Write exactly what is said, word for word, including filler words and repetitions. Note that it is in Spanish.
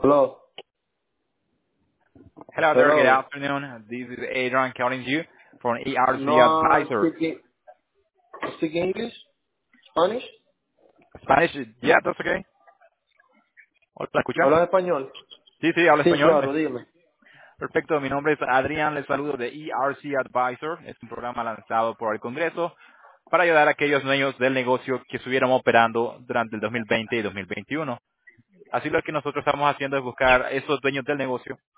Hello. Hello there, good Hello. afternoon. This is Adrian calling you from E R C No Advisor. speak, speak English? Spanish? Spanish, yeah, that's okay. Hola, ¿escucha? ¿Hablas español? Sí, sí, hablo Sí, español. claro, dime. Perfecto, mi nombre es Adrián, les saludo de E R C Advisor. Es un programa lanzado por el Congreso para ayudar a aquellos dueños del negocio que estuvieran operando durante el dos mil veinte y dos mil veintiuno. Así lo que nosotros estamos haciendo es buscar esos dueños del negocio